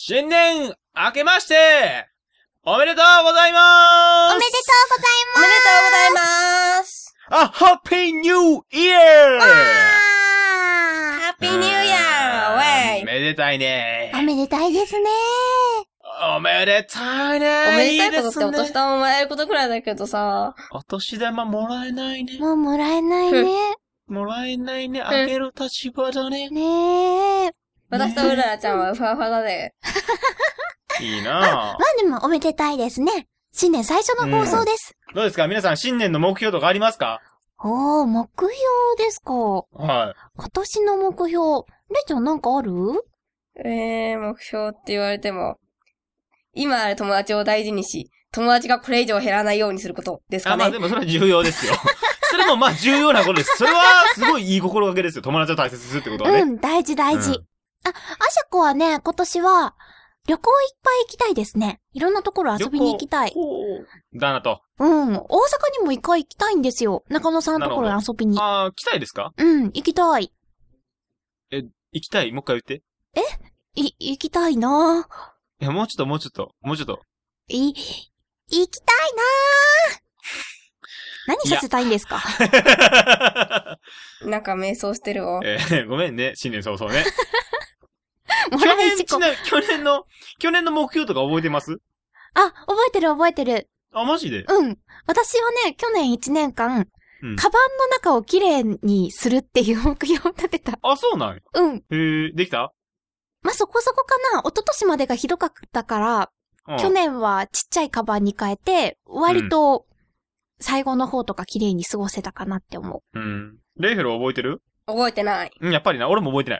新年明けまして、おめでとうございまーす。 おめでとうございます。 おめでとうございます。 あ、ハッピーニューイヤー。 ハッピーニューイヤー。ウェイ。 めでたいね。 おめでたいですね。 おめでたいね。 おめでたいことっていいですねお年玉もらえることくらいだけどさ。 お年玉もらえないね。 もうもらえないね。 もらえないね。あげる立場だね。 ねえ。 私とうららちゃんはふわふわだね。 いいなぁ。 まあでもおめでたいですね。新年最初の放送です。 どうですか皆さん新年の目標とかありますか？ 目標ですか。 はい。 今年の目標。れいちゃんなんかある？ 目標って言われても、今ある友達を大事にし、友達がこれ以上減らないようにすることですかね。 まあでもそれは重要ですよ。それもまあ重要なことです。それはすごいいい心がけですよ。友達を大切にするってことはね。 大事大事。あしゃこはね、今年は旅行いっぱい行きたいですね。いろんなところ遊びに行きたい。 だなと。 大阪にも一回行きたいんですよ。中野さんのところに遊びに。 来たいですか？ 行きたい。 行きたい？もう一回言って。 行きたいなぁ。 いや、もうちょっと。 行きたいなぁ。何させたいんですか？ なんか瞑想してるわ。 ごめんね、新年早々ね。 もらい事故。 去年の目標とか覚えてます？ 覚えてる。 あ、マジで？ 私はね、去年1年間、カバンの中をきれいにするっていう目標を立てた。 あ、そうなんや。できた？ まあ、そこそこかな。一昨年までがひどかったから、去年はちっちゃいカバンに変えて、割と、最後の方とか綺麗に過ごせたかなって思う。 レイフェル覚えてる？ 覚えてない。 やっぱりな、俺も覚えてない。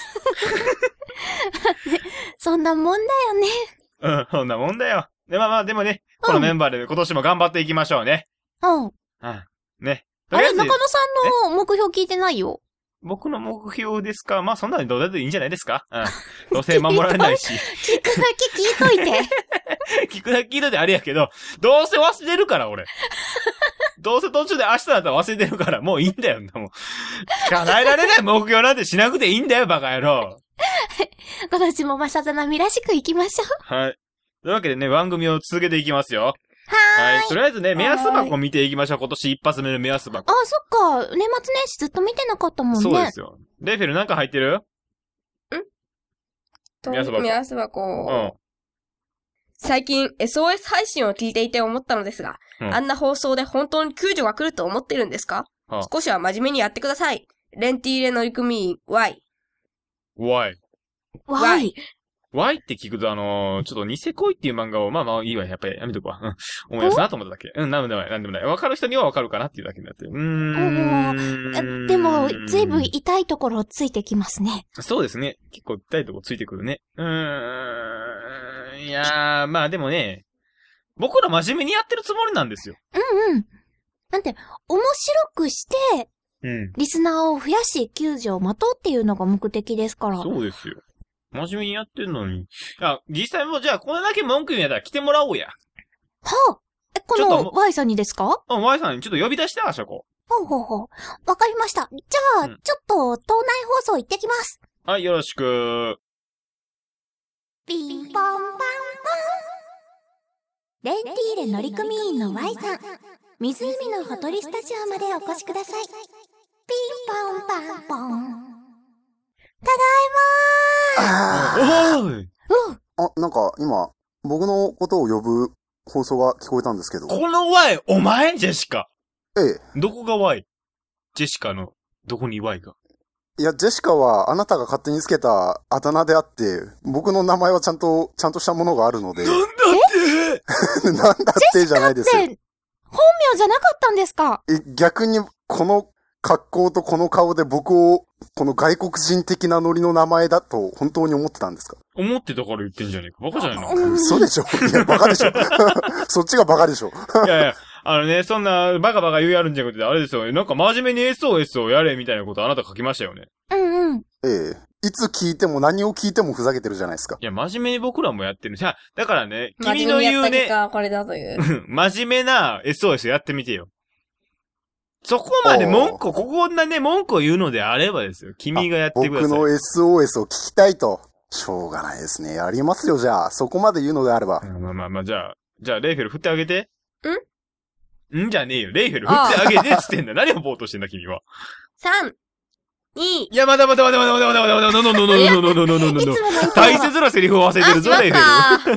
そんなもんだよね。 そんなもんだよ。でもね、このメンバーで今年も頑張っていきましょうね。ね。 あれ、中野さんの目標聞いてないよ。 僕の目標ですか？まあ、そんなにどうだっていいんじゃないですか？どうせ守られないし。 聞くだけ聞いといて。 聞くだけ聞いといてあれやけど、どうせ忘れるから、俺。どうせ途中で明日だったら忘れてるから、もういいんだよ。もう叶えられない目標なんてしなくていいんだよ、バカ野郎。 今年もまさざなみらしく行きましょう。 はい。というわけでね、番組を続けていきますよ。 はい。 とりあえずね、目安箱見ていきましょう。今年一発目の目安箱。 そっか。年末年始ずっと見てなかったもんね。 そうですよ。レイフェルなんか入ってる？目安箱。 最近 SOS 配信を聞いていて思ったのですが、あんな放送で本当に救助が来ると思ってるんですか？少しは真面目にやってください。レンティーレ乗組員 Y。 Y って聞くとちょっとニセ恋っていう漫画を、まあいいわ、やっぱりやめとくわ。思い出すなと思っただけ。なんでもない。わかる人にはわかるかなっていうだけになってる。 でも、ずいぶん痛いところついてきますね。 そうですね。結構痛いとこついてくるね。いやー、まあでもね、僕ら真面目にやってるつもりなんですよ。 なんて、面白くして、リスナーを増やし、救助を待とうっていうのが目的ですから。 そうですよ。真面目にやってるのに。実際もじゃあこれだけ文句言うんやったら来てもらおうや。 この Y さんにですか ？Y さんにちょっと呼び出してあそこ。 わかりました。じゃあ、ちょっと、島内放送行ってきます。 はい、よろしく。 ピンポンパンポン。レンティーレ乗組員の Y さん。湖のほとりスタジオまでお越しください。ピンポンパンポン。ただいまー。 なんか今、僕のことを呼ぶ放送が聞こえたんですけど。 この Y、お前ジェシカ。 ええ。 どこが Y？ ジェシカの、どこに Y が？ いや、ジェシカはあなたが勝手につけたあだ名であって、僕の名前はちゃんとしたものがあるので。 なんだってなんだってじゃないですよ。 本名じゃなかったんですか？ 逆に、この格好とこの顔で僕を、この外国人的なノリの名前だと本当に思ってたんですか？ 思ってたから言ってんじゃねえか。バカじゃないの？ 嘘でしょ？いや、バカでしょ。そっちがバカでしょ。 いや、そんなバカ言うやるんじゃなくて、あれですよ。なんか真面目に SOS をやれみたいなことあなた書きましたよね。 ええ。いつ聞いても何を聞いてもふざけてるじゃないですか。 いや、真面目に僕らもやってる。だからね、君の言うね、 これだという。 真面目な SOS やってみてよ。そこまでこんなね、文句を言うのであればですよ。君がやってください。 僕の SOS を聞きたいと。 しょうがないですね。やりますよ、じゃあ。そこまで言うのであれば。 まあ、じゃあ、レイフェル振ってあげて。 んじゃねえよ。レイフェル振ってあげてっつってんだ。何をぼーっとしてんだ、君は。 3、2、 いや、待て。大切なセリフを忘れてるぞ、レイフェル。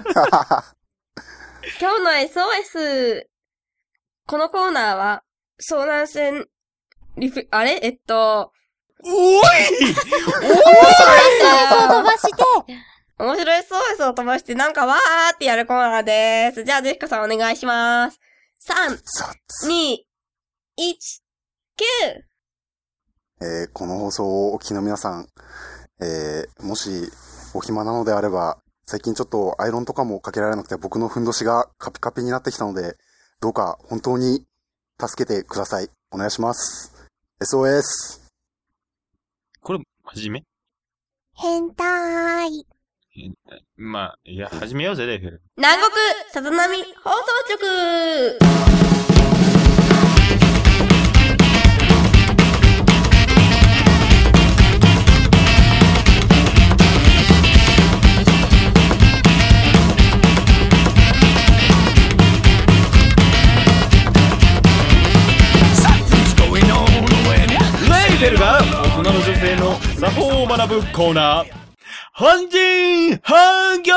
今日の SOS。このコーナーは、遭難船、 おい飛ばして面白い SOS を飛ばしてなんかわーってやるコーナーです。じゃあ、ジェシカさんお願いします。3、2、1、9。 この放送をお聞きの皆さん、もしお暇なのであれば、最近ちょっとアイロンとかもかけられなくて僕のふんどしがカピカピになってきたので、どうか本当に助けてください。お願いします。SOS。 これ、真面目？ 変態。 まあ、いや、始めようぜ、レイフェル。 南国さざ波放送局。 レイフェルが大人の女性の作法を学ぶコーナー。半人半業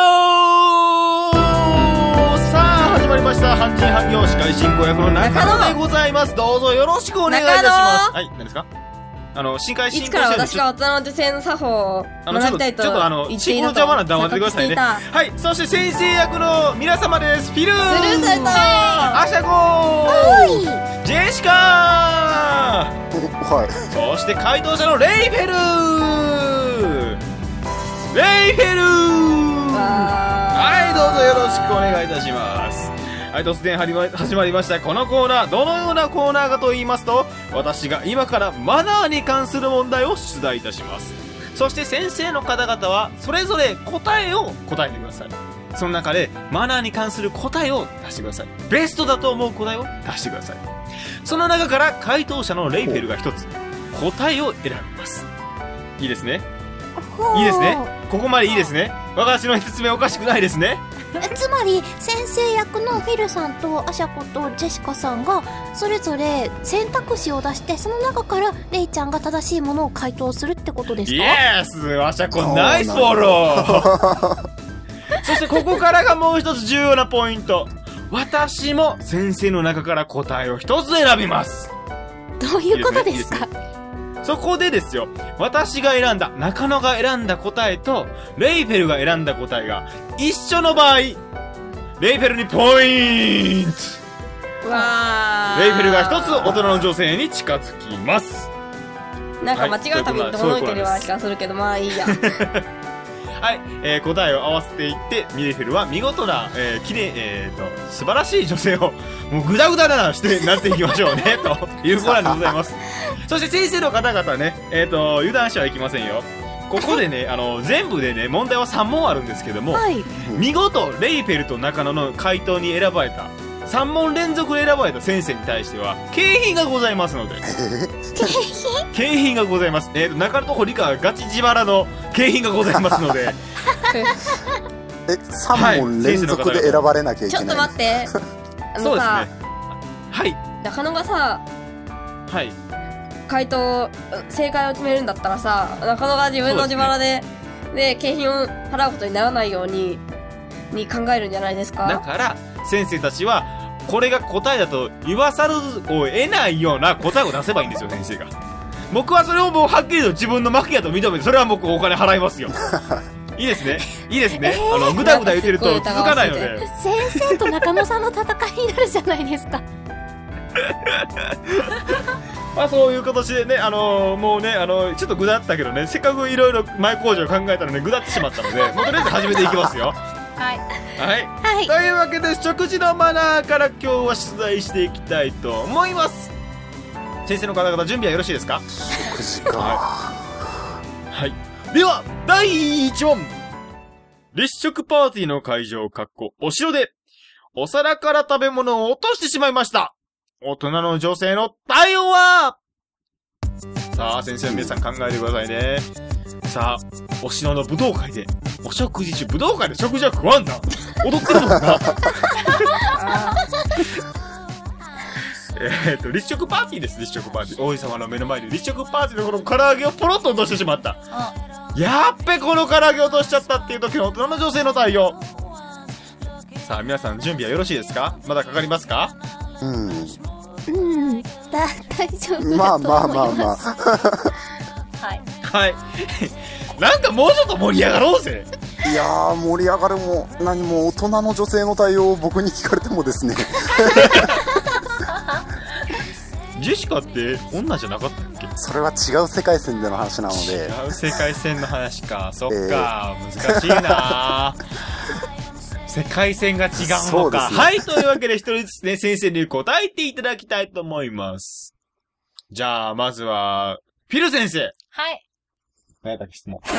さあ、始まりました。半人半業司会進行役の中野でございます。どうぞよろしくお願いいたします。はい、何ですか？司会進行いつから私が大人の女性の作法を学びたいとちょっと進行の邪魔なんで黙ってくださいね。はい、そして先生役の皆様です。フィルースルーされたアシャゴージェシカはい。 そして回答者のレイフェルはい、どうぞよろしくお願いいたします。はい、突然始まりましたこのコーナー。どのようなコーナーかと言いますと、私が今からマナーに関する問題を出題いたします。そして先生の方々はそれぞれ答えを答えてください。その中でマナーに関する答えを出してください。ベストだと思う答えを出してください。その中から回答者のレイフェルが一つ答えを選びます。いいですね。いいですね。ここまでいいですね。私の説明おかしくないですね。 つまり先生役のフィルさんとアシャコとジェシカさんがそれぞれ選択肢を出して、その中からレイちゃんが正しいものを回答するってことですか？ イエス、アシャコナイスフォローそしてここからがもう一つ重要なポイント。私も先生の中から答えを一つ選びます。 どういうことですか？ そこでですよ、私が選んだ、中野が選んだ答えとレイフェルが選んだ答えが一緒の場合、レイフェルにポイント。 わー、 レイフェルが一つ大人の女性に近づきます。 なんか間違うたびに整えてるような気がするけど、まあいいやはい、答えを合わせていって、レイフェルは見事な、綺麗、素晴らしい女性を、もうグダグダなしてなっていきましょうね、というコーナーでございます。そして先生の方々ね、油断してはいけませんよ。ここでね、全部でね、問題は3問あるんですけども、 はい、 見事、レイフェルと中野の回答に選ばれた、3問連続で選ばれた先生に対しては、景品がございますので。景品がございます。中野と堀川ガチ自腹の景品がございますので。 3問連続で選ばれなきゃいけない。 ちょっと待って。 そうですね。はい。 中野がさ、 はい。 正解を決めるんだったらさ、中野が自分の自腹で、景品を払うことにならないように考えるんじゃないですか？ だから、先生たちは、これが答えだと言わざるを得ないような答えを出せばいいんですよ、先生が。僕はそれをもうはっきりと自分の負けやと認めて、それは僕お金払いますよ。いいですね。いいですね。ぐだぐだ言ってると続かないので。 先生と中野さんの戦いになるじゃないですか。 まあそういう形でね、もうね、ちょっとぐだったけどね、せっかくいろいろ前工場考えたのでぐだってしまったので、もうとりあえず始めていきますよ。 はい。 はい。 はい。 というわけで、食事のマナーから今日は出題していきたいと思います。先生の方々準備はよろしいですか？ 食事か。 はい。では、第1問。立食パーティーの会場、お城で、お皿から食べ物を落としてしまいました。大人の女性の対応は？さあ、先生の皆さん考えてくださいね。 朝、お城の武道会で、お食事中、武道会で食事は食わんな。踊ってるもんな。立食パーティーです、立食パーティー。王子様の目の前で立食パーティーのこの唐揚げをポロッと落としてしまった。やっべ、この唐揚げを落としちゃったっていう時の大人の女性の対応。さあ、皆さん準備はよろしいですか？まだかかりますか？ 大丈夫だと思います。 まあ。 はい。 はい。なんかもうちょっと盛り上がろうぜ。 いやー、盛り上がるも何も大人の女性の対応を僕に聞かれてもですね。 ジェシカって女じゃなかったっけ？ それは違う世界線での話なので。 違う世界線の話か。そっか、難しいな世界線が違うのか。ね、はい、というわけで一人ずつね、先生に答えていただきたいと思います。じゃあ、まずは、フィル先生。 はい。 何やったっけ質問。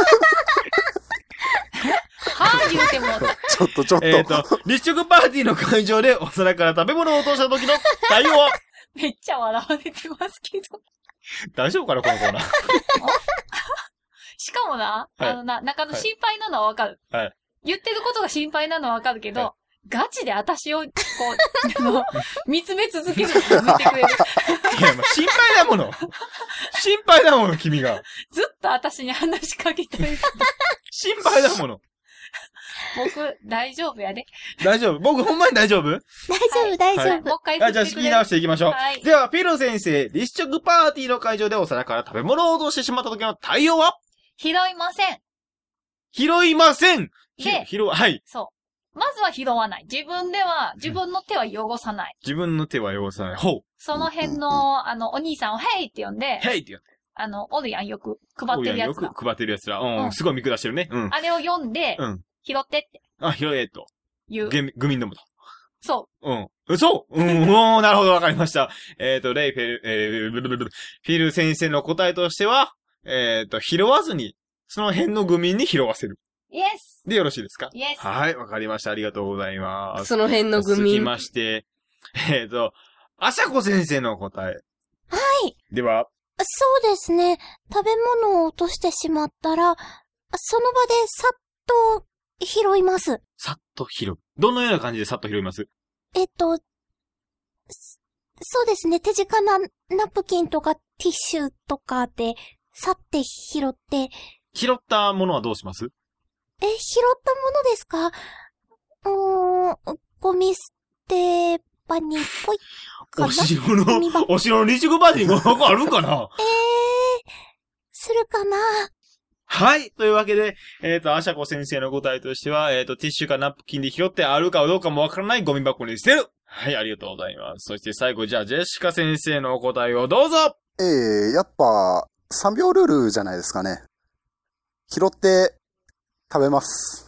言うても。 ちょっと。 立食パーティーの会場でお皿から食べ物を落とした時の対応はめっちゃ笑われてますけど。 大丈夫かなこのコーナー。 しかもな、 はい、 なんか心配なのはわかる。 はい。 言ってることが心配なのはわかるけど、はい、ガチで私を、見つめ続けるのを見てくれる。 いや、心配だもの。心配だもの、君が。 ずっと私に話しかけてる。 心配だもの。 僕、大丈夫やで。 大丈夫。僕、ほんまに大丈夫？ 大丈夫。もう一回振ってくれる。 じゃあ、仕切り直していきましょう。 はい。 では、ピロ先生、立食パーティーの会場でお皿から食べ物を落としてしまった時の対応は？ 拾いません。 拾いません。はい。 そう。まずは拾わない。自分の手は汚さない。 自分の手は汚さない。ほう。 その辺の、お兄さんをヘイって呼んで。 ヘイって呼んで。 おるやん、よく配ってるやつら。 よく配ってるやつら。うん、すごい見下してるね。うん。 あれを読んで、拾ってって。 拾えと。 言う。 グミンどもと。 そう。 なるほど、わかりました。レイフィル先生の答えとしては、拾わずに、その辺のグミンに拾わせる。 イエスでよろしいですか？ イエス。 はい、わかりました。ありがとうございます。 その辺のグミン。 続きまして、あさこ先生の答え。 はい。 では、 そうですね。食べ物を落としてしまったら、その場でさっと拾います。 さっと拾う。どのような感じでさっと拾います？ そうですね。手近なナプキンとかティッシュとかで、さって拾って。 拾ったものはどうします？ 拾ったものですか？ゴミ捨て場にぽいかな。 お城の立食パーティーに5個あるんかな？ するかな？ はい。というわけで、あしゃこ先生の答えとしては、ティッシュかナプキンで拾ってあるかどうかもわからないゴミ箱に捨てる。はい、ありがとうございます。そして最後、じゃあ、ジェシカ先生のお答えをどうぞ。 やっぱ、3秒ルールじゃないですかね。拾って食べます。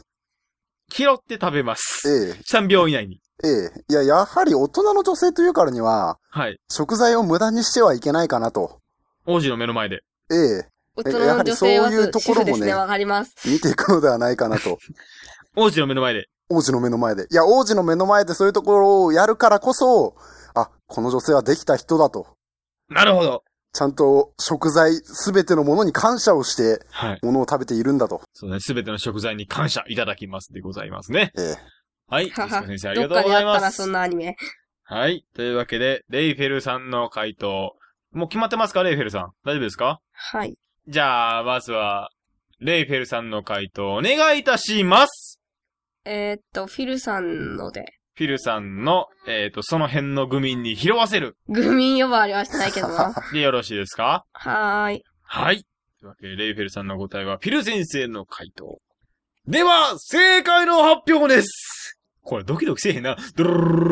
拾って食べます。3秒以内に。 いや、やはり大人の女性というからには、 はい。 食材を無駄にしてはいけないかなと。 王子の目の前で。 大人の女性は主婦ですね、わかります。 見ていくのではないかなと。 王子の目の前で。 王子の目の前で。いや、王子の目の前でそういうところをやるからこそ、この女性はできた人だと。 なるほど。 ちゃんと食材すべてのものに感謝をして、ものを食べているんだと。 そうね、すべての食材に感謝いただきますでございますね。はい。ジェシカ先生ありがとうございます。 どっかにあったな、そんなアニメ。 はい。というわけで、レイフェルさんの回答。もう決まってますか、レイフェルさん。大丈夫ですか？ はい。 じゃあ、まずは、レイフェルさんの回答お願いいたします。 フィルさんので。 フィルさんの、その辺のグミンに拾わせる。 グミン呼ばわりはしてないけどな。 でよろしいですか？ はーい。 はい。というわけで、レイフェルさんの答えは、フィル先生の回答。では、正解の発表です。これドキドキせえへんな。ドルルル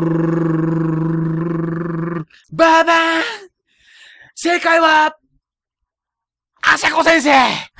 ルルバーバーン！正解は、あしゃこ先生！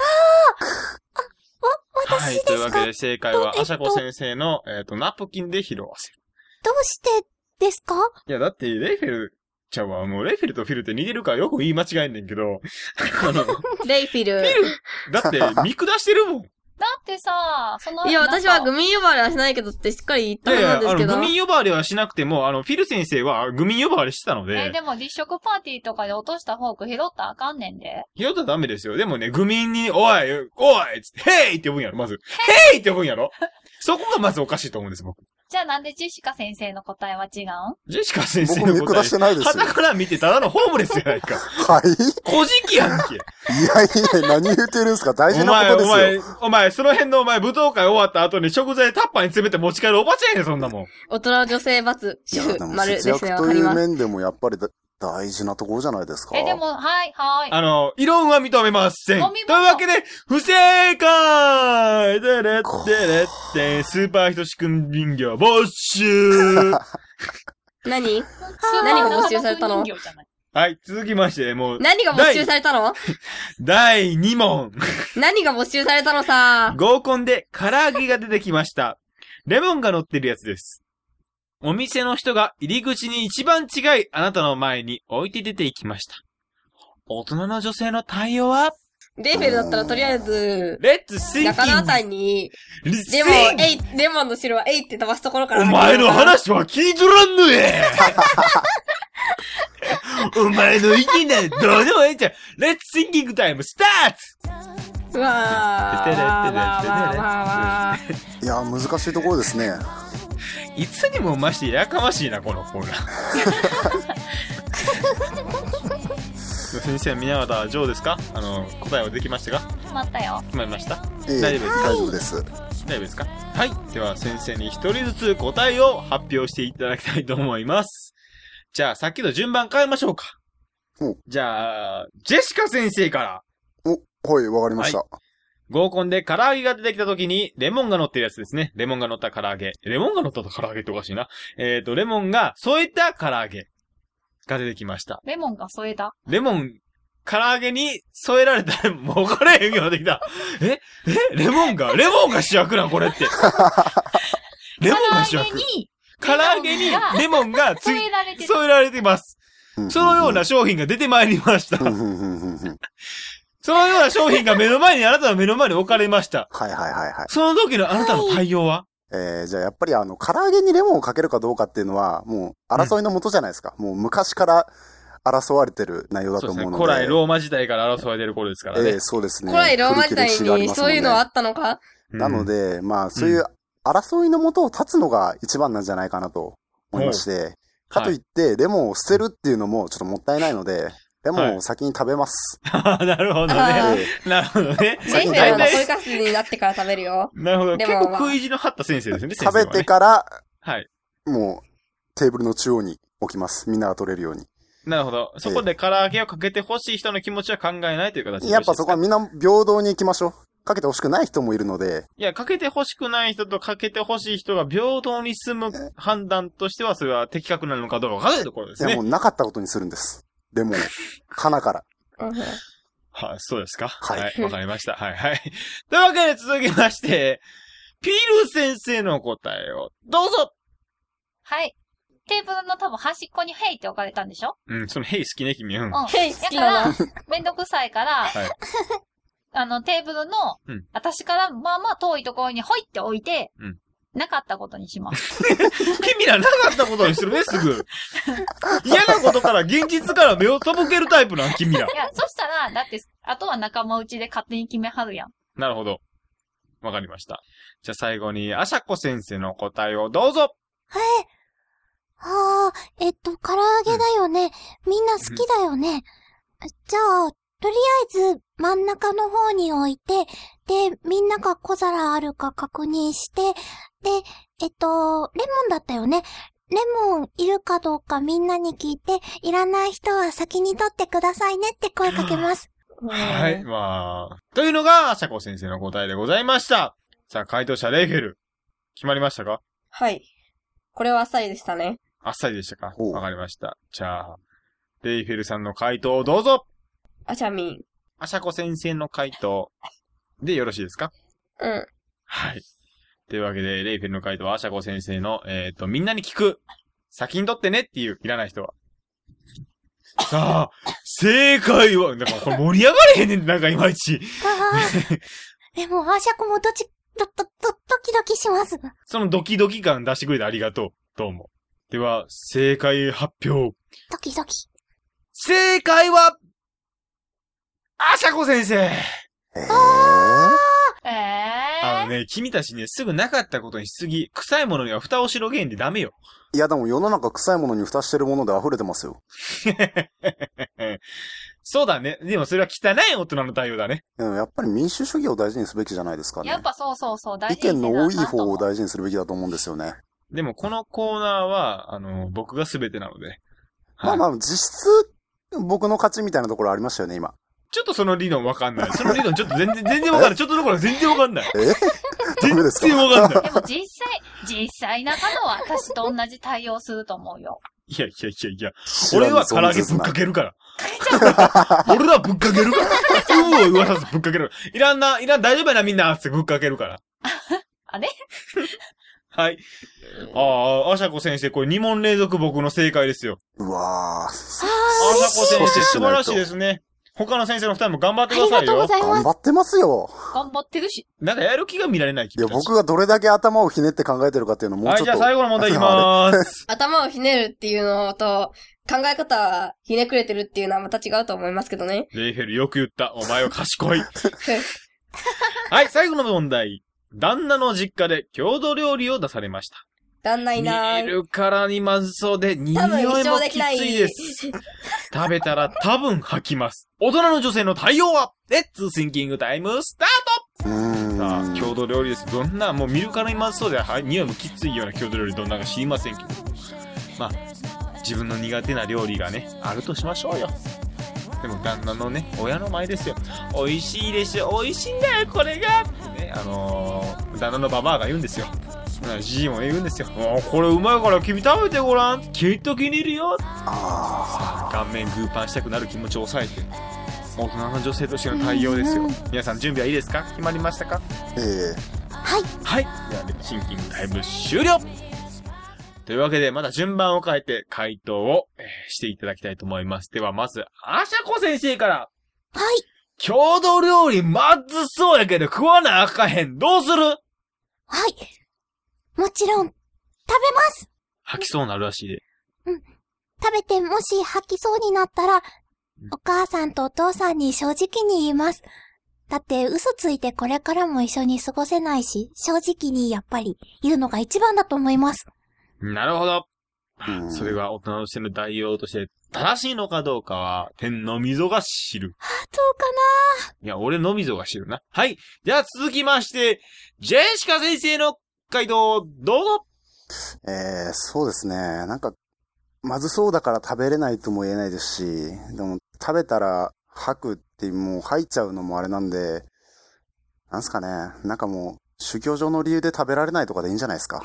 私ですか？ はい。というわけで正解は、あしゃこ先生の、ナプキンで拾わせる。 どうしてですか？ いや、だって、レイフェルちゃうわ。もう、レイフェルとフィルって似てるからよく言い間違えんねんけど。 レイフィル。 だって、見下してるもん。 だってさ、 いや、私はグミ呼ばわりはしないけどってしっかり言ったはずなんですけど。 グミ呼ばわりはしなくても、フィル先生はグミ呼ばわりしてたので。 でも立食パーティーとかで落としたフォーク拾ったらあかんねんで。 拾ったらダメですよ。でもね、グミに、おいつって、ヘイって呼ぶんやろ、まず。ヘイって呼ぶんやろそこがまずおかしいと思うんです、僕。 じゃあなんでジェシカ先生の答えは違うん？ ジェシカ先生の僕見下してないですよ。 旗から見てただのホームレスやないか。 はい。 小じきやんけ。 いやいや、何言ってるんですか？大事なことですよ。 お前、その辺の舞踏会終わった後に食材タッパーに詰めて持ち帰るおばちゃんやねん、そんなもん。 大人女性×主婦、丸ですね、わかります。 節約という面でもやっぱり大事なところじゃないですか。 でも、はい。 異論は認めません。というわけで、不正解でれってれって、スーパーひとしくん人形没収何が没収されたの？ はい、続きまして、もう。 何が没収されたの？ 第2問。 何が没収されたのさ。 合コンで唐揚げが出てきました。レモンが乗ってるやつです。お店の人が入り口に一番近いあなたの前に置いて出ていきました。大人の女性の対応は？ レーベルだったらとりあえず、 レッツシンキング。 中野あたりに、レモンの汁はって飛ばすところからお前の話は聞いとらんのやお前の意見なんてどうでもええじゃん。レッツシンキングタイムスタート。 うわいや、難しいところですね。 いつにも増してやかましいな、このコーナー。先生、宮方、ジョーですか？答えはできましたか？ 決まったよ。 決まりました？ 大丈夫です。大丈夫です。 大丈夫ですか？はい。では、先生に一人ずつ答えを発表していただきたいと思います。じゃあ、さっきの順番変えましょうか。じゃあ、ジェシカ先生から。 はい、わかりました。 合コンで唐揚げが出てきた時に、レモンが乗ってるやつですね。レモンが乗った唐揚げ。レモンが乗った唐揚げっておかしいな。レモンが添えた唐揚げが出てきました。 レモンが添えた？ レモン、唐揚げに添えられた、もう分からへんようになってきた。レモンが主役なんこれって。レモンが主役。唐揚げにレモンが添えられてます。そのような商品が出てまいりました。そのような商品があなたの目の前に置かれました。 はい。 その時のあなたの対応は？ じゃあやっぱり唐揚げにレモンをかけるかどうかっていうのは、もう争いのもとじゃないですか。もう昔から争われてる内容だと思うので。 古来ローマ時代から争われてる頃ですからね。 そうですね。 古来ローマ時代にそういうのはあったのか？ なので、そういう争いのもとを立つのが一番なんじゃないかなと思いまして、かといって、レモンを捨てるっていうのもちょっともったいないので、レモンを先に食べます。 なるほどね。なるほどね。 先生は残りかすになってから食べるよ。 なるほど。結構食い意地の張った先生ですね、 食べてから、 はい。 もう、テーブルの中央に置きます。みんなが取れるように。 なるほど。そこで唐揚げをかけて欲しい人の気持ちは考えないという形で。 やっぱそこはみんな平等に行きましょう。かけて欲しくない人もいるので。 いや、かけて欲しくない人とかけて欲しい人が平等に住む判断としては、それは的確なのかどうかわからないところですね。 いや、もうなかったことにするんです。レモン、鼻から。 はい、そうですか。 はい。 わかりました。はい。というわけで続きまして、ピル先生の答えを、どうぞ。 はい。テーブルの多分端っこにヘイって置かれたんでしょ？ そのヘイ好きね、君。 ヘイ好きだな。 だから、めんどくさいから、テーブルの、私からまあまあ遠いところにホイって置いて、なかったことにします。 君らなかったことにするね、すぐ。嫌なことから現実から目を背けるタイプなん、君ら。 いや、そしたら、だって、あとは仲間内で勝手に決めはるやん。 なるほど。わかりました。じゃあ最後に、あしゃこ先生の答えをどうぞ。 はい。唐揚げだよね。みんな好きだよね。じゃあ、とりあえず真ん中の方に置いて、で、みんなが小皿あるか確認して、で、レモンだったよね。レモンいるかどうかみんなに聞いて、いらない人は先に取ってくださいねって声かけます。 はい、というのが、あしゃこ先生の答えでございました。さあ、回答者レイフェル。決まりましたか？ はい。これはあっさりでしたね。 あっさりでしたか？わかりました。じゃあ、レイフェルさんの回答をどうぞ。 あしゃみん。 あしゃこ先生の回答でよろしいですか？はい。というわけで、レイフェルの回答はあしゃこ先生の、みんなに聞く。先に取ってねっていう、いらない人は。さあ、正解は、なんかこれ盛り上がれへんねん、なんかいまいち。 でも、アシャコもドキドキします。 そのドキドキ感出してくれてありがとう。どうも。では、正解発表。 ドキドキ。 正解は、アシャコ先生。君たちね、すぐなかったことにしすぎ。臭いものには蓋をしろ原理ダメよ。 いやでも世の中臭いものに蓋してるもので溢れてますよ。 そうだね。でもそれは汚い大人の対応だね。 やっぱり民主主義を大事にすべきじゃないですかね。 やっぱそう、大事に。意見の多い方を大事にするべきだと思うんですよね。 でもこのコーナーは、僕が全てなので。 はい、まあ実質、僕の勝ちみたいなところありましたよね、今。 ちょっとその理論わかんない。その理論ちょっと全然わかんない。ちょっとどころ全然わかんない。全然わかんない。 でも実際中野は私と同じ対応すると思うよ。 いや。俺は唐揚げぶっかけるから。俺はぶっかけるから。言わさずぶっかける。いらん、大丈夫やなみんなってぶっかけるから。 あれはい。アシャコ先生、これ2問連続僕の正解ですよ。 うわー。 アシャコ先生、素晴らしいですね。他の先生の2人も頑張ってくださいよ。 ありがとうございます。 頑張ってますよ。 頑張ってるし。 なんかやる気が見られない気が。 いや、僕がどれだけ頭をひねって考えてるかっていうのをもうちょっと。 はい、じゃあ最後の問題いきまーす。 頭をひねるっていうのと、考え方はひねくれてるっていうのはまた違うと思いますけどね。 レイフェルよく言った。お前は賢い。はい、最後の問題。旦那の実家で郷土料理を出されました。 旦那いない。 見るからにまずそうで、匂いもきついです。食べたら多分吐きます。大人の女性の対応はレッツシンキングタイムスタート。さあ、郷土料理です。どんな、もう見るからにまずそうで、匂いもきついような郷土料理どんなか知りませんけど。まあ、自分の苦手な料理がね、あるとしましょうよ。でも旦那のね、親の前ですよ。美味しいでしょ、美味しいんだよ、これがってね、旦那のババアが言うんですよ。じじも言うんですよ。これうまいから君食べてごらん。きっと気に入るよ。さあ、顔面グーパンしたくなる気持ちを抑えて、大人の女性としての対応ですよ。皆さん準備はいいですか？決まりましたか？ はい。 はい。では、シンキングタイム終了。というわけで、また順番を変えて回答を、していただきたいと思います。では、まず、アシャコ先生から。 はい。 郷土料理まずそうやけど食わなあかへん。どうする？ はい。もちろん、食べます。 吐きそうなるらしいで。 食べてもし吐きそうになったら、お母さんとお父さんに正直に言います。だって嘘ついてこれからも一緒に過ごせないし、正直にやっぱり言うのが一番だと思います。 なるほど。それが大人としての代用として正しいのかどうかは天の溝が知る。 どうかな？ いや、俺の溝が知るな。はい。じゃあ続きまして、ジェシカ先生の回答、どうぞ。 そうですね。なんか、まずそうだから食べれないとも言えないですし、でも食べたら吐くってもう吐いちゃうのもあれなんで、なんすかね。なんかもう宗教上の理由で食べられないとかでいいんじゃないですか。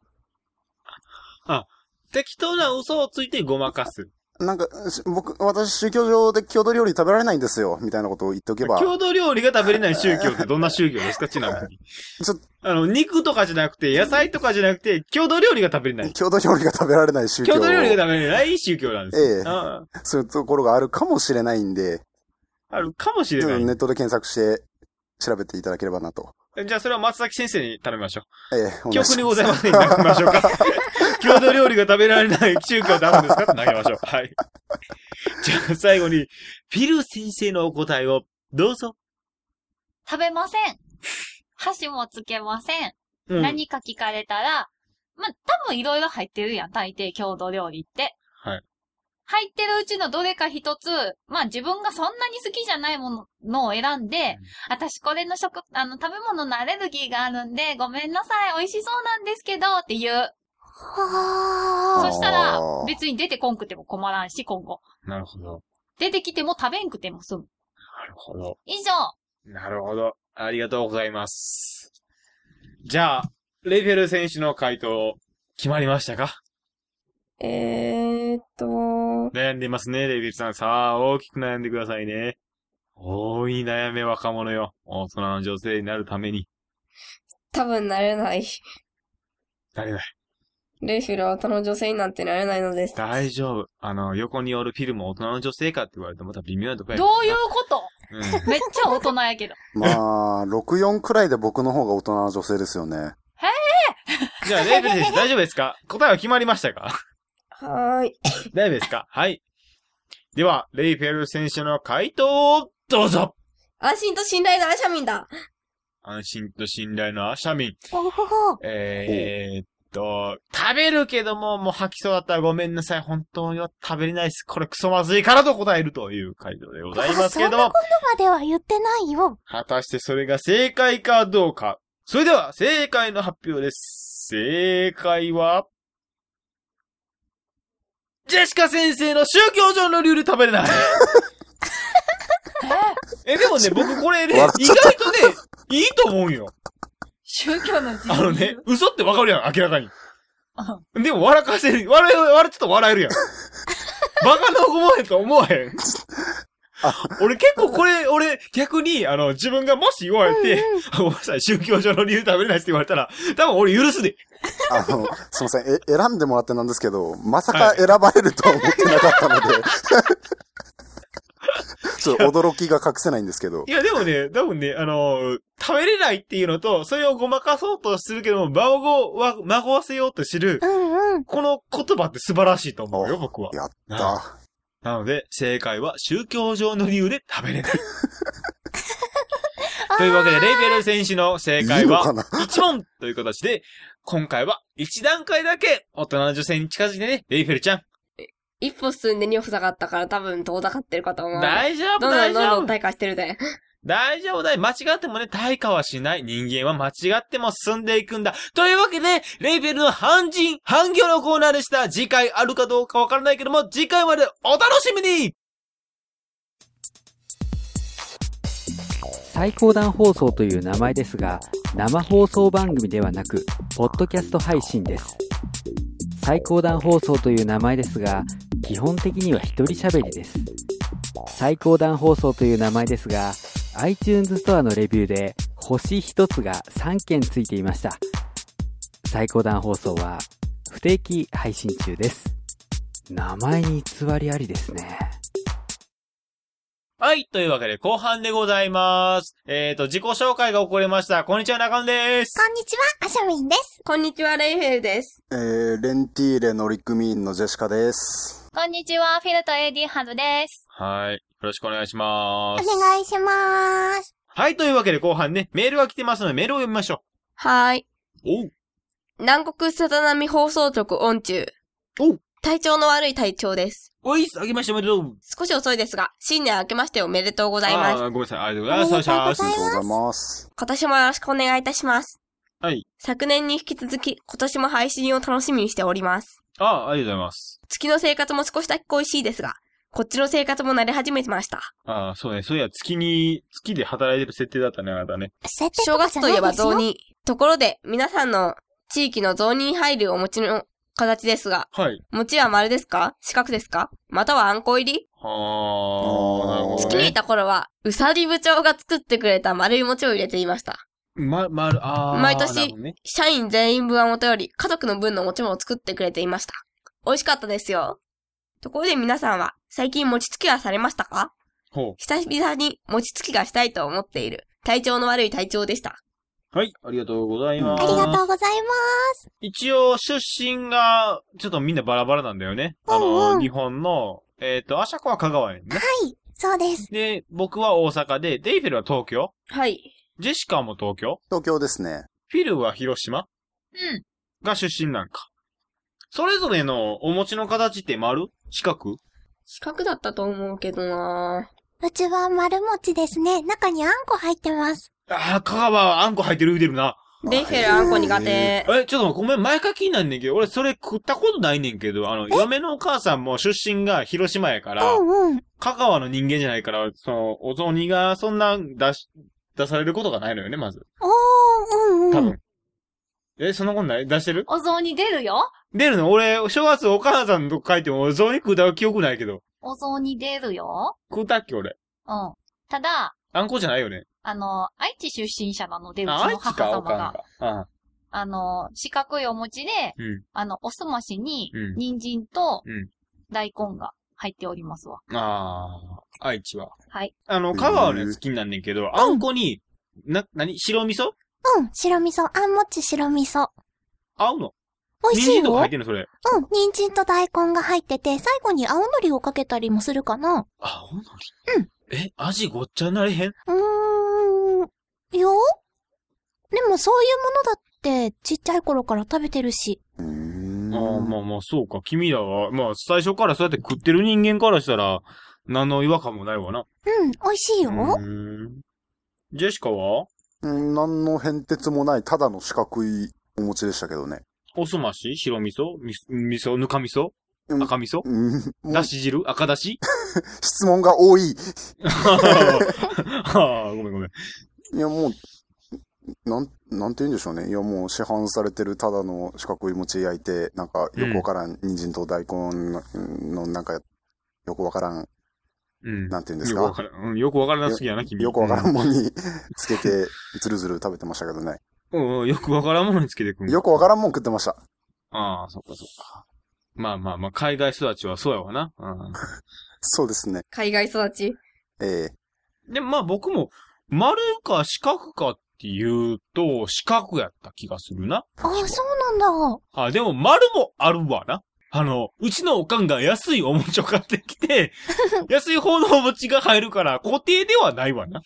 適当な嘘をついてごまかす。 なんか、私宗教上で郷土料理食べられないんですよ、みたいなことを言っておけば。 郷土料理が食べれない宗教ってどんな宗教ですか？ちなみに。肉とかじゃなくて、野菜とかじゃなくて、郷土料理が食べれない。 郷土料理が食べられない宗教。 郷土料理が食べれない宗教なんですよ。 そういうところがあるかもしれないんで。 あるかもしれない。 ネットで検索して調べていただければなと。 じゃあそれは松崎先生に頼みましょう。 記憶にございません。投げましょうか。郷土料理が食べられない宗教ってあるんですかって投げましょう。はい。じゃあ最後に、フィル先生のお答えをどうぞ。 食べません。箸もつけません。何か聞かれたら、多分いろいろ入ってるやん、大抵郷土料理って。 はい。 入ってるうちのどれか一つ、自分がそんなに好きじゃないものを選んで、私これの食べ物のアレルギーがあるんで、ごめんなさい、美味しそうなんですけど、って言う。そしたら、別に出てこんくても困らんし、今後。 なるほど。 出てきても食べんくても済む。 なるほど。 以上。 なるほど。ありがとうございます。じゃあ、レフェル選手の回答、決まりましたか？悩んでますね、レフェルさん。さあ、大きく悩んでくださいね。多い悩め若者よ。大人の女性になるために。 多分なれない。 なれない。 レイフィルは大人の女性になんてなれないのです。 大丈夫。横におるフィルも大人の女性かって言われてもまた微妙なとこや。 どういうこと？ めっちゃ大人やけど。 まあ、64くらいで僕の方が大人な女性ですよね。 じゃあ、レイベル選手大丈夫ですか？答えは決まりましたか？ はーい。 大丈夫ですか？はい。では、レイフェル選手の回答をどうぞ。 安心と信頼のアシャミンだ。 安心と信頼のアシャミン。 おほほ。 食べるけども、もう吐きそうだったらごめんなさい。本当には食べれないです。これクソまずいからと答えるという回答でございますけども。 そんなことまでは言ってないよ。 果たしてそれが正解かどうか。それでは、正解の発表です。正解は、ジェシカ先生の宗教上の理由で食べれない。でもね、僕これね、意外とね、いいと思うんよ。 宗教の自由。 嘘ってわかるやん、明らかに。でも笑かせる、ちょっと笑えるやん。バカな思えんと思わへん。俺結構俺逆に、自分がもし言われて、ごめんなさい、宗教上の理由食べれないって言われたら、多分俺許すで。 すいません、選んでもらってなんですけど、まさか選ばれるとは思ってなかったので、ちょっと驚きが隠せないんですけど。 いや、でもね、多分ね、食べれないっていうのと、それをごまかそうとするけども、惑わせようとする、この言葉って素晴らしいと思うよ、僕は。 やった。 なので、正解は宗教上の理由で食べれない。というわけで、レイベル選手の正解は1問という形で、今回は1段階だけ大人の女性に近づいてね、レイフェルちゃん。 一歩進んで二歩下がったから多分遠ざかってるかと思う。 大丈夫、 どん大丈夫。 どん退化してるで。 大丈夫だよ。間違ってもね、退化はしない。人間は間違っても進んでいくんだ。というわけで、レイベルの半人半魚のコーナーでした。次回あるかどうかわからないけども、次回までお楽しみに。 最高段放送という名前ですが、生放送番組ではなく、ポッドキャスト配信です。最高段放送という名前ですが、基本的には一人喋りです。最高段放送という名前ですが、iTunes ストアのレビューで星1つが3件ついていました。最高段放送は不定期配信中です。名前に偽りありですね。 はい。というわけで、後半でございます。自己紹介が遅れました。こんにちは、中野です。 こんにちは、アシャミンです。 こんにちは、レイフェルです。 レンティーレ乗組員のジェシカです。 こんにちは、フィルト AD ハルです。 はい。よろしくお願いします。 お願いします。 はい。というわけで、後半ね、メールが来てますので、メールを読みましょはーい。 おう。 南国さざ波放送局オン中。 おう。 体調の悪い体調です。 おい、あげましておめでとう。 少し遅いですが、新年明けましておめでとうございます。 ごめんなさい。ありがとうございます。 ありがとうございますありがとうございます。 今年もよろしくお願いいたします。 はい。 昨年に引き続き、今年も配信を楽しみにしております。 ありがとうございます。 月の生活も少しだけ恋しいですが、こっちの生活も慣れ始めてました。 そうね。そういや、月で働いてる設定だったね、あなたね。 正月といえば雑煮。ところで、皆さんの地域の雑煮に入るお餅の形ですが、 はい。 餅は丸ですか？四角ですか？またはあんこ入り？ なるほどね。 月にいた頃は、うさり部長が作ってくれた丸い餅を入れていました。毎年、社員全員分はもとより、家族の分の餅も作ってくれていました。美味しかったですよ。ところで皆さんは、最近餅つきはされましたか？久々に餅つきがしたいと思っている、体調の悪い体調でした。 はい、ありがとうございます。 ありがとうございます。 一応、出身が、ちょっとみんなバラバラなんだよね。日本の、アシャコは香川やね。 はい、そうです。 で、僕は大阪で、デイフェルは東京。 はい。 ジェシカも東京。 東京ですね。 フィルは広島。が出身なんか。それぞれのお餅の形って丸？四角？ 四角だったと思うけどなぁ。 うちは丸餅ですね。中にあんこ入ってます。 香川はあんこ入ってる言うてるな。 レイフェルあんこ苦手。 ちょっとごめん、前から気になんねんけど、俺それ食ったことないねんけど、嫁のお母さんも出身が広島やから、香川の人間じゃないから、お雑煮がそんな出されることがないのよね、まず。多分。そんなことない？出してる？ お雑煮出るよ。 出るの？俺、正月お母さんとこ帰ってもお雑煮食うた記憶ないけど。 お雑煮出るよ。 食うたっけ、俺。 ただ、 あんこじゃないよね。 愛知出身者なので、うちの母様が。四角いお餅で、おすましに、人参と大根が入っておりますわ。 愛知は。 はい。 香川のやつ好きになんねんけど、あんこに、白味噌？ 白味噌。あんもち白味噌。 合うの？ 美味しいよ。 人参とか入ってんのそれ？ 人参と大根が入ってて、最後に青のりをかけたりもするかな。 青のり？味ごっちゃになれへん？ よ？でもそういうものだって、ちっちゃい頃から食べてるし。 まあ、そうか。君らは、まあ、最初からそうやって食ってる人間からしたら、何の違和感もないわな。 美味しいよ。 ジェシカは？ 何の変哲もない、ただの四角いお餅でしたけどね。 おすまし？白味噌？ぬか味噌？赤味噌？だし汁？赤だし？ 質問が多い。 ごめん。 いや、もう、なんて言うんでしょうね。いや、もう市販されてるただの四角い餅焼いて、なんかよくわからん、人参と大根のなんか、よくわからん、なんて言うんですか？ よくわからなすぎやな、君。 よくわからんもんにつけて、ずるずる食べてましたけどね。 よくわからんものにつけてくる。 よくわからんもん食ってました。 そっか。まあ、海外育ちはそうやわな。 そうですね。 海外育ち。 で、まあ僕も、丸か四角かって言うと、四角やった気がするな。 そうなんだ。でも丸もあるわな。うちのおかんが安いお餅を買ってきて、安い方のお餅が入るから固定ではないわな。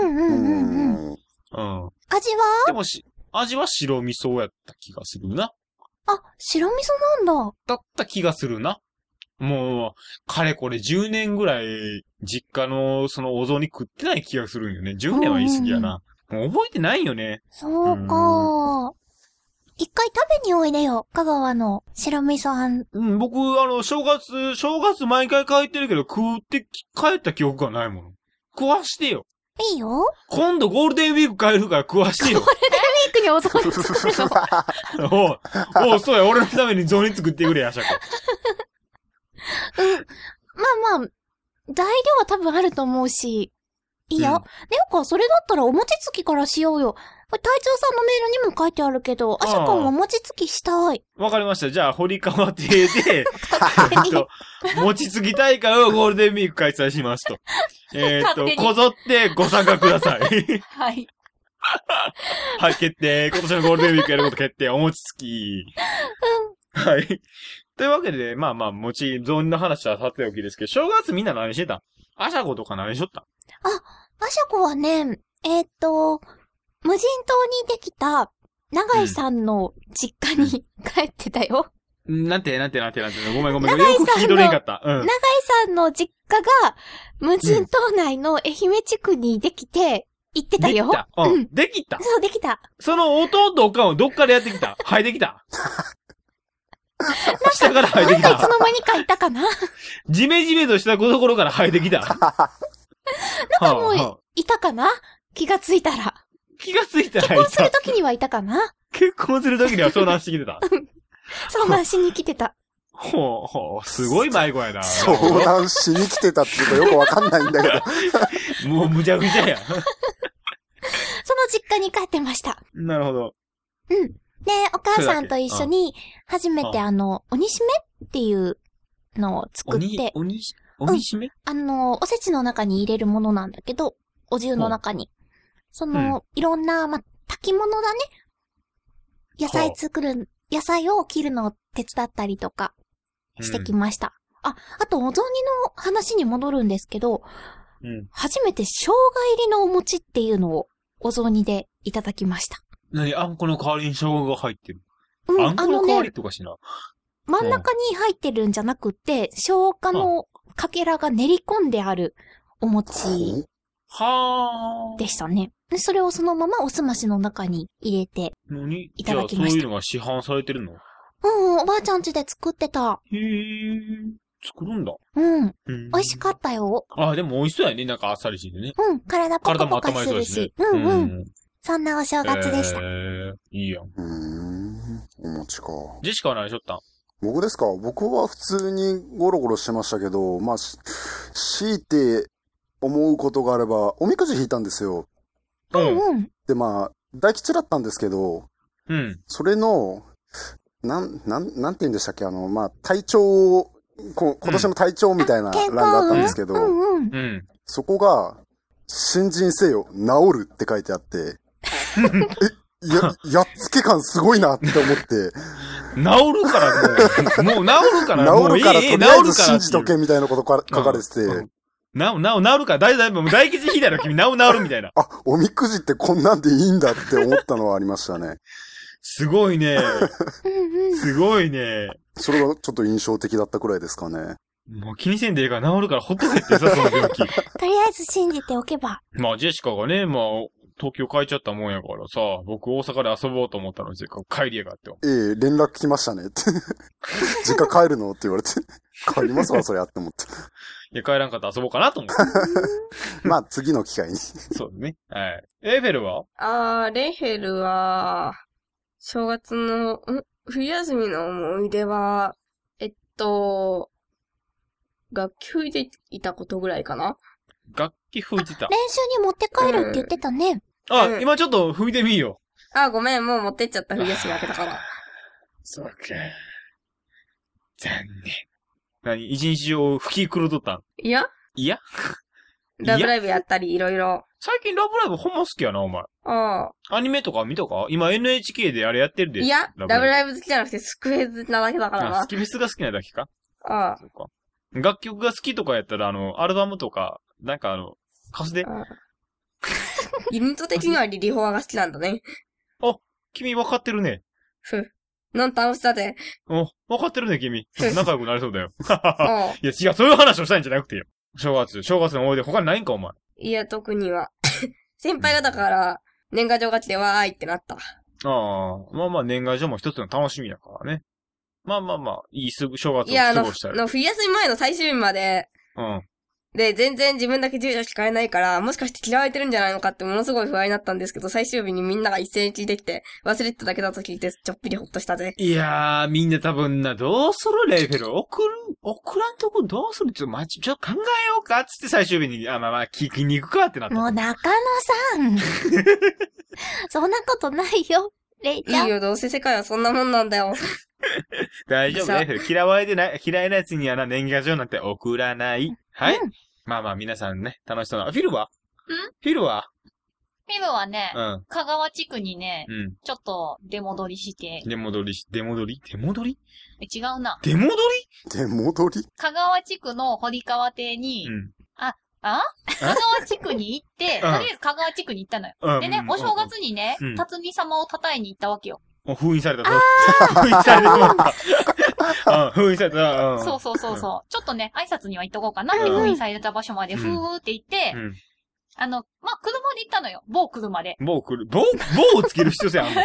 味は？ でも味は白味噌やった気がするな。 白味噌なんだ。 だった気がするな。もう、かれこれ10年ぐらい、実家のそのお雑煮食ってない気がするんよね。10年は言い過ぎやな。もう覚えてないよね。 そうか。一回食べにおいでよ。香川の白味噌あん。 僕、正月毎回帰ってるけど、食って帰った記憶がないもの。食わしてよ。 いいよ。 今度ゴールデンウィーク帰るから食わしてよ。 ゴールデンウィークにお雑煮作るのおう、そうや、俺のために雑煮作ってくれや、シャコ。 まあ、材料は多分あると思うし。いや、それだったらお餅つきからしようよ。隊長さんのメールにも書いてあるけど、アシャコもお餅つきしたい。 わかりました。じゃあ、堀川邸で、餅つき大会をゴールデンウィーク開催しますと。こぞってご参加ください。 はい。 はい、決定。今年のゴールデンウィークやること決定。お餅つき。はい。というわけで、まあ、餅、雑煮の話はさておきですけど、正月みんな何してた？アシャコとか何しとった？ アシャコはね、無人島にできた、長井さんの実家に帰ってたよ。 なんて、ごめん。よく聞き取れんかった。 長井さんの実家が、無人島内の愛媛地区にできて、行ってたよ。 できた。 そう、できた。 その弟おかんをどっからやってきた？生えてきた。下から生えてきた。 いつの間にかいたかな？ ジメジメとしたところから生えてきた。 なんかもう、いたかな？気がついたら。結婚するときにはいたかな？ 結婚するときには相談してきてた。 相談しに来てた。 すごい迷子やな。 相談しに来てたって言うとよくわかんないんだけど。もうむちゃくちゃや。 その実家に帰ってました。 なるほど。 で、お母さんと一緒に、初めて鬼しめっていうのを作って。 鬼しめ？ おせちの中に入れるものなんだけど、お重の中に。いろんな、炊き物だね。野菜を切るのを手伝ったりとかしてきました。あとお雑煮の話に戻るんですけど、初めて生姜入りのお餅っていうのをお雑煮でいただきました。 あんこの代わりに生姜が入ってる？あんこの代わりとかしな。 真ん中に入ってるんじゃなくて、生姜のかけらが練り込んであるお餅でしたね。で、それをそのままおすましの中に入れていただきました。 そういうのが市販されてるの？ おばあちゃん家で作ってた。 作るんだ。 美味しかったよ。 でも美味しそうやね。なんかあっさりしてね。 体ポカポカするし。そんなお正月でした。 いいやん。 お餅か。 ジェシカは何しょったん？ 僕ですか？僕は普通にゴロゴロしてましたけど、強いて思うことがあれば、おみくじ引いたんですよ。で、大吉だったんですけど、それの、なんて言うんでしたっけ？体調を今年の隊長みたいな欄があったんですけど、そこが、新人せよ、治るって書いてあって、やっつけ感すごいなって思って。 治るからもう治るから治るからとりあえず信じとけみたいなこと書かれてて。 治るから、大吉引いたら君治るみたいな。 あ、おみくじってこんなんでいいんだって思ったのはありましたね。 すごいね。すごいね。 それがちょっと印象的だったくらいですかね。 もう気にせんでいいから治るからほっとけってさ、その病気。 とりあえず信じておけば。 まあ、ジェシカがね、東京帰っちゃったもんやからさ、僕大阪で遊ぼうと思ったのに、帰りやがって。 連絡来ましたねって。実家帰るのって言われて、帰りますわ、それやって思って。 いや、帰らんかったら遊ぼうかなと思って。 まあ、次の機会に。 そうですね。はい。レイフェルはレイフェルは、正月の、冬休みの思い出は、楽器吹いていたことぐらいかな。 楽器吹いてた。 練習に持って帰るって言ってたね。 今ちょっと吹いてみよう。ごめん、もう持ってっちゃった冬休み明けたから。 そうか。残念。一日中吹き狂っとったん？ いやラブライブやったり、いろいろ。 最近ラブライブほんま好きやな、お前。アニメとか見たか？今 NHK であれやってるで。 いや、ラブライブ好きじゃなくてスクフェスなだけだからな。 スキフェスが好きなだけか？そうか。楽曲が好きとかやったら、アルバムとか、貸すで。 ユニット的にはリリホアが好きなんだね。 君分かってるね。 なん楽しさで。 分かってるね、君。仲良くなれそうだよ。いや、違う、そういう話をしたいんじゃなくてよ。正月の思い出他にないんか、お前。 いや、特には。先輩がだから、年賀状が来てわーいってなった。 まあ、年賀状も一つの楽しみやからね。まあ、いい正月を過ごしたい。 冬休み前の最終日まで、で、全然自分だけ住所しか変えないから、もしかして嫌われてるんじゃないのかってものすごい不安になったんですけど、最終日にみんなが一斉に聞いてきて、忘れてただけだと聞いて、ちょっぴりほっとしたぜ。 いやー、みんな多分どうするレイフェル送らんとこどうするちょっと考えようかつって最終日に、聞きに行くかってなった。 もう中野さん。そんなことないよ、レイちゃん。 いいよ、どうせ世界はそんなもんなんだよ。 大丈夫、レイフェル。嫌いなやつには年賀状なんて送らない。はい、まあ、皆さんね、楽しそうな。フィルはね、 香川地区にね、ちょっと出戻りして。 出戻り違うな。 出戻り香川地区の堀川邸に、香川地区に行って、とりあえず香川地区に行ったのよ。でね、お正月にね、辰巳様を叩いに行ったわけよ。 封印された。封印された。封印された。 そう。ちょっとね、挨拶には行っとこうかなって封印された場所までふーって行って、車で行ったのよ。某車で。 某をつける必要性あるの。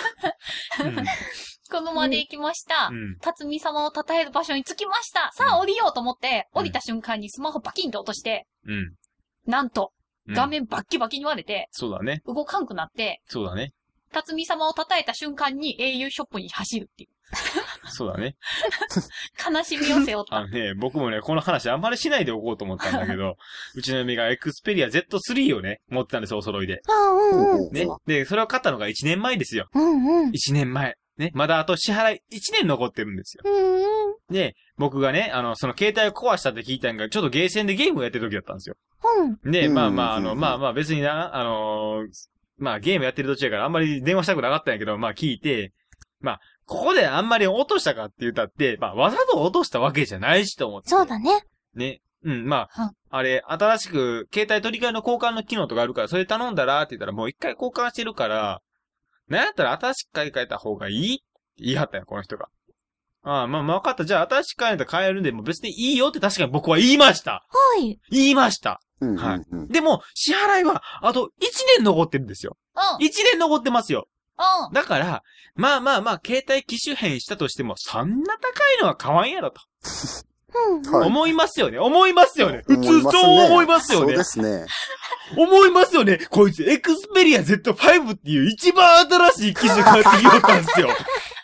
車で行きました。辰巳様を称える場所に着きました。さあ降りようと思って、降りた瞬間にスマホバキンと落として、なんと、画面バッキバキに割れて、 そうだね。 動かんくなって、 そうだね。 辰巳様を称えた瞬間に au ショップに走るっていう。 そうだね。 悲しみを背負った。 僕もね、この話あんまりしないでおこうと思ったんだけど、うちの嫁がエクスペリア Z3 をね、持ってたんですよ、お揃いで。ね。で、それを買ったのが1年前ですよ。1年前。ね。まだあと支払い1年残ってるんですよ。で、僕がね、その携帯を壊したって聞いたんが、ちょっとゲーセンでゲームをやってる時だったんですよ。で、別にな、ゲームやってる途中やからあんまり電話したくなかったんやけど、聞いて、ここであんまり落としたかって言ったって、わざと落としたわけじゃないしと思って。 そうだね。 ね。あれ、新しく携帯取り替えの交換の機能とかあるから、それ頼んだらって言ったらもう一回交換してるから、なんやったら新しく買い替えた方がいいって言い張ったよ、この人が。分かった。じゃあ新しく買えたら買えるんで、もう別にいいよって確かに僕は言いました。 はい。 言いました。はい。でも、支払いは、あと1年残ってるんですよ。1年残ってますよ。だから、携帯機種変したとしても、そんな高いのは買わんやろと。思いますよね。普通そう思いますよね。 そうですね。 思いますよね。こいつ、エクスペリア Z5 っていう一番新しい機種買ってきよったんですよ。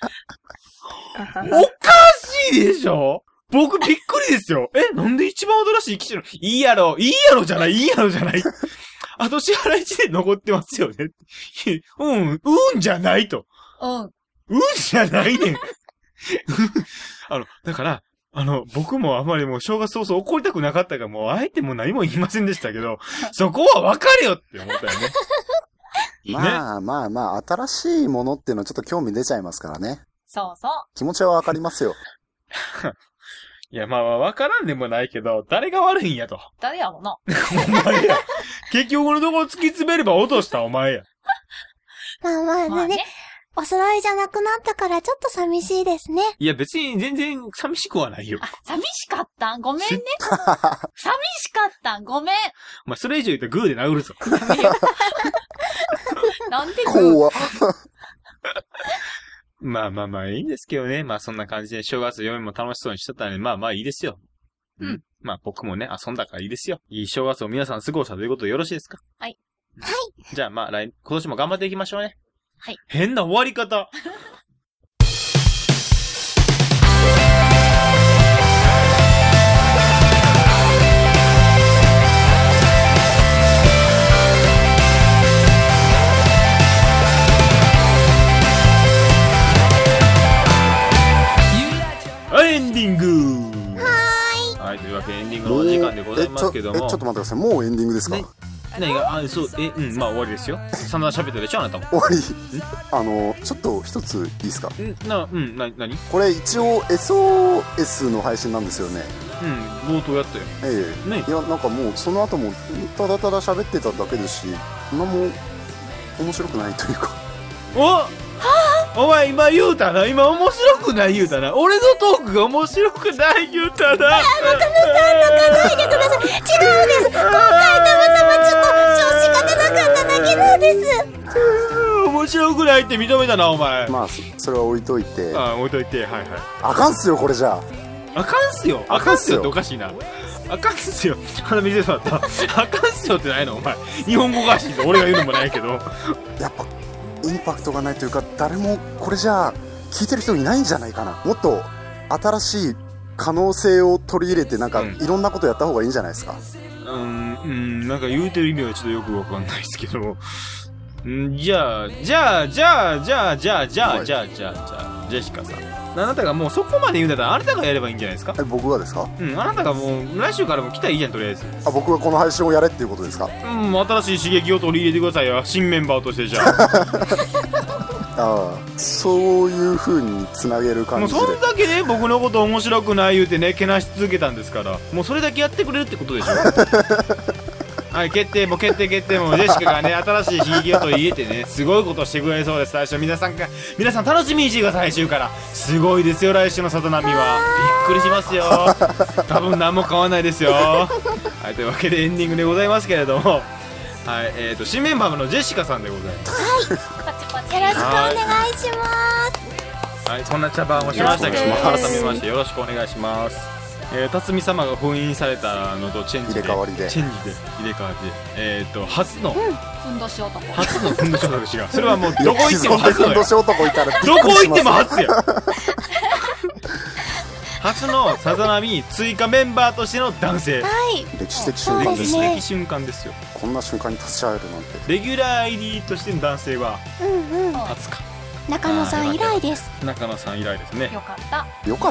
おかしいでしょ？僕びっくりですよ。なんで一番新しい機種の、いいやろじゃない。あと支払い1年残ってますよね。じゃないと。じゃないねん。だから、 僕もあまりもう正月早々怒りたくなかったから、もうあえてもう何も言いませんでしたけど、そこは分かるよって思ったよね。 まあ、新しいものっていうのはちょっと興味出ちゃいますからね。 そうそう。 気持ちはわかりますよ。 いや、まあ、わからんでもないけど、誰が悪いんやと。 誰やろな。 お前や。結局のところ突き詰めれば落としたお前や。 まあね。お揃いじゃなくなったからちょっと寂しいですね。 いや、別に全然寂しくはないよ。 寂しかったんごめんね。寂しかったんごめん。 お前、それ以上言うとグーで殴るぞ。 なんで怖っ。 まあ、いいんですけどね。まあ、そんな感じで正月嫁も楽しそうにしとったんで、まあいいですよ。うん。まあ、僕もね、遊んだからいいですよ。いい正月を皆さん過ごしたということでよろしいですか？ はい。 はい。 じゃあ、まあ、今年も頑張っていきましょうね。 はい。 変な終わり方。エンディング。はい、というわけでエンディングのお時間でございますけども。 ちょっと待ってください。もうエンディングですか？ 何が、まあ終わりですよ。散々喋ったでしょ、あなたも。 終わり。ちょっと一ついいですか？ 何？ これ一応 SOS の配信なんですよね。 冒頭やったよ。 ね。いや、なんかもうその後もただただ喋ってただけですし、何も面白くないというか。 お前今言うたな。今面白くない言うたな。俺のトークが面白くない言うたな。 中野さん泣かないでください。違うんです。今回たまたまちょっと調子が出なかっただけなんです。 面白くないって認めたな、お前。 まあ、それは置いといて。 置いといて、はい。 あかんっすよ、これじゃあ。あかんっすよっておかしいな。あかんっすよ。鼻見せてもらった。あかんっすよってないの、お前。日本語がしいぞ。俺が言うのもないけど。 やっぱ、インパクトがないというか、誰もこれじゃあ聞いてる人いないんじゃないかな。もっと新しい可能性を取り入れて、なんかいろんなことやった方がいいんじゃないですか。 なんか言うてる意味はちょっとよくわかんないですけど。じゃあ、ジェシカさん。あなたがもうそこまで言うんだったらあなたがやればいいんじゃないですか？ 僕がですか？ あなたがもう来週からも来たらいいじゃん、とりあえず。 僕がこの配信をやれっていうことですか？ 新しい刺激を取り入れてくださいよ。新メンバーとしてじゃあ。そういう風につなげる感じで。 もうそんだけね、僕のこと面白くない言うてね、けなし続けたんですから、もうそれだけやってくれるってことでしょ。はい、決定もジェシカがね、新しい刺激を取り入れてね、すごいことしてくれそうです。最初皆さん楽しみにしてください。来週からすごいですよ。来週の里波はびっくりしますよ。多分何も変わらないですよ。はい、というわけでエンディングでございますけれども、はい、新メンバーのジェシカさんでございます。 はい、よろしくお願いします。 はい、こんな茶番をしましたけども、改めましてよろしくお願いします。辰巳様が封印されたのとチェンジで入れ替わりで初のふんどし男違う。それはもうどこ行っても初のよ。 ふんどし男いたらどこ行っても初や。初のさざ波追加メンバーとしての男性。 はい。 歴史的瞬間ですよ。 こんな瞬間に立ち会えるなんて。 レギュラー ID としての男性は初か。 中野さん以来です。 中野さん以来ですね。 よかった。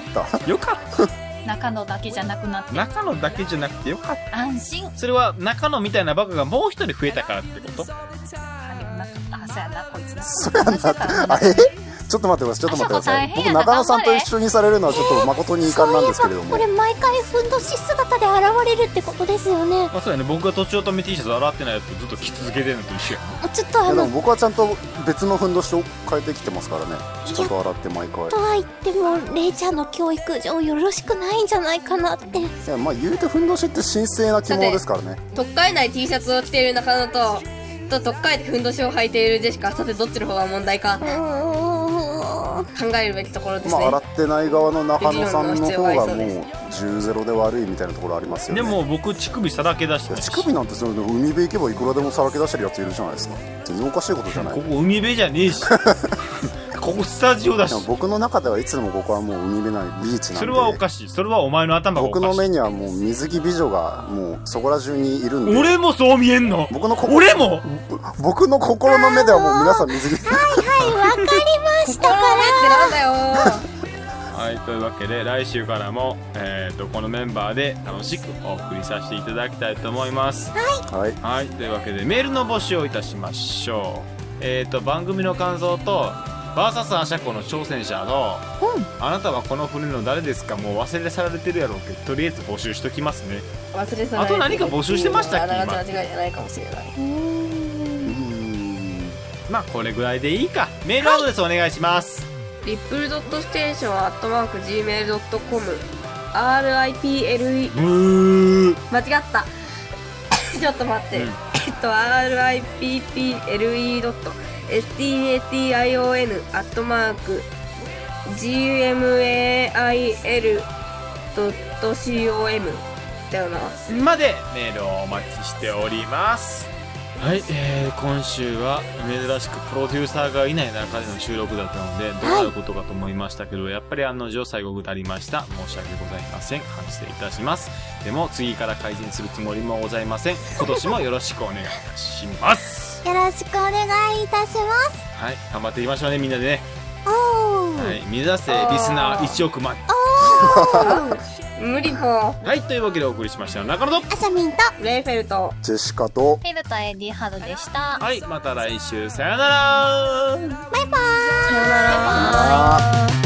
中野だけじゃなくなって。 中野だけじゃなくてよかった。 安心。 それは中野みたいなバカがもう一人増えたからってこと？ そうやな、こいつな。 そうやな。ちょっと待ってください。僕、中野さんと一緒にされるのはちょっと誠に遺憾なんですけれども。 これ毎回ふんどし姿で現れるってことですよね。 そうやね。僕がとちおとめ T シャツ洗ってないやつずっと着続けてるのと一緒や。 ちょっとでも僕はちゃんと別のふんどしを変えてきてますからね。ちゃんと洗って毎回。 とは言っても、レイちゃんの教育上よろしくないんじゃないかなって。いや、まあ言うてふんどしって神聖な着物ですからね。 特会内 T シャツを着ている中野と特会でふんどしを履いているジェシカ、さてどっちの方が問題か考えるべきところですね。 まあ洗ってない側の中野さんの方がもう10-0で悪いみたいなところありますよね。 でも僕乳首さらけ出してるし。 乳首なんてそれで海辺行けばいくらでもさらけ出してるやついるじゃないですか。全然おかしいことじゃない。 ここ海辺じゃねえし。ここスタジオだし。 僕の中ではいつでもここはもう海辺なビーチなんで。 それはおかしい。それはお前の頭がおかしい。 僕の目にはもう水着美女がもうそこら中にいるんで。 俺もそう見えんの。 俺も僕の心の目ではもう皆さん水着。 はい、わかりましたから。 心の目ってなんだよ。 ははい、というわけで来週からも、このメンバーで楽しくお送りさせていただきたいと思います。 はい。 はい、というわけでメールの募集をいたしましょう。番組の感想とバーサスアシャコの挑戦者の、あなたはこの船の誰ですか、もう忘れ去られてるやろうけど、とりあえず募集しときますね。 忘れ去られてる。 あと何か募集してましたっけ？ あながち間違いじゃないかもしれない。 まあこれぐらいでいいか。メールアドレスお願いします。 リップルドットステーション@gmail.com RIPLE 間違ったちょっと待って、RIPPLE.station@gmail.com だよな。 までメールをお待ちしております。はい、今週は珍しくプロデューサーがいない中での収録だったので、どうなることかと思いましたけど、やっぱり案の定最後下りました。申し訳ございません。反省いたします。でも次から改善するつもりもございません。今年もよろしくお願いいたします。 よろしくお願いいたします。 はい、頑張っていきましょうね、みんなでね。 おー。 はい、目指せリスナー1億万。 無理も。 はい、というわけでお送りしました中野とあさみんとレイフェルトジェシカとフィルとエディハルでした。 はい、また来週さよなら。 バイバーイ。 さよなら。